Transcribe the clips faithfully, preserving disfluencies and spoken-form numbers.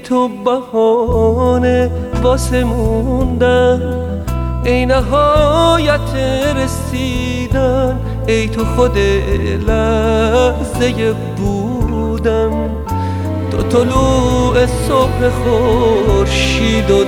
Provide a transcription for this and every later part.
تو بهانه واسه موندن، ای نهایت رسیدن، ای تو خود لحظه بودن. تو طلوع صبح خورشید و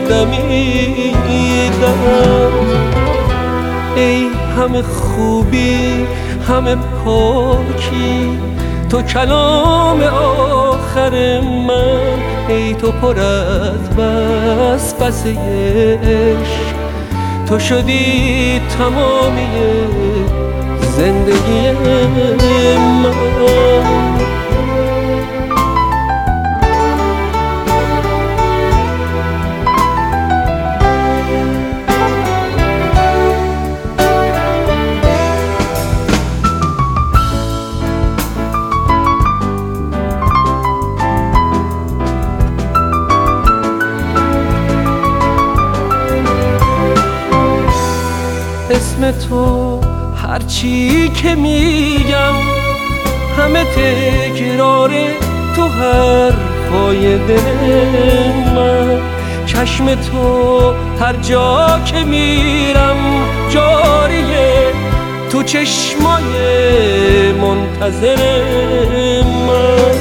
دمیدن، ای همه خوبی همه پاکی، تو کلام آخر من، ای تو پر از وسوسه عشق، تو شدی تمامی زندگی من. اسم تو هرچی که میگم همه تکرار تو حرفای دل من. چشم تو هر جا که میرم جاریه، تو چشمای منتظر من.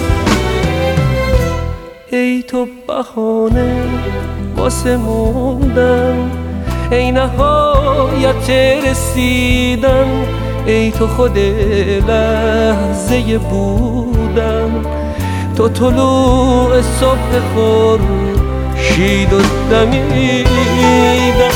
ای تو بهانه واسه موندن، ای نهایت رسیدن، ای تو خود لحظه بودن. تو طلوع صبح خورشید و دمیدن.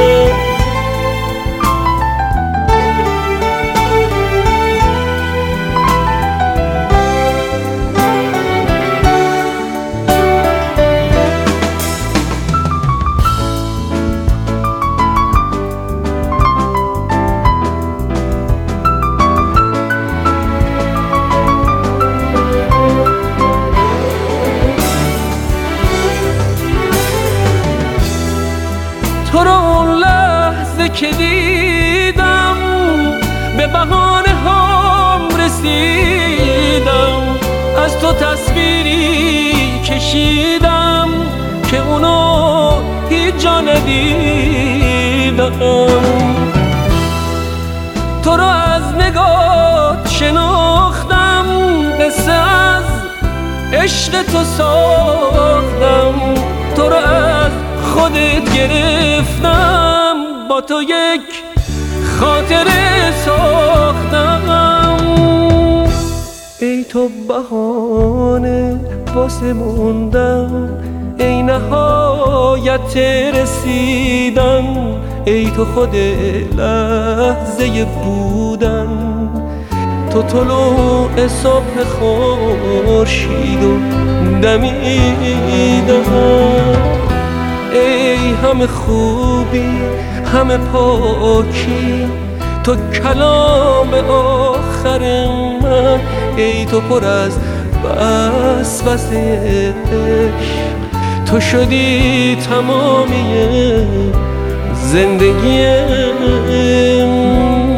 تو رو اون لحظه که دیدم به بهانه هم رسیدم، از تو تصویری کشیدم که اونو هیچ جا ندیدم. تو رو از نگات شناختم، قصه از عشق تو ساختم. تو رو از خودت گرفتم، با تو یک خاطره ساختم. ای تو بهانه واسه موندن، ای نهایت رسیدن، ای تو خود لحظه بودن. تو طلوع صبح خورشید و دمیدن، ای همه خوبی همه پاکی، تو کلام آخر من، ای تو پر از وسوسه عشق، تو شدی تمامی زندگی من.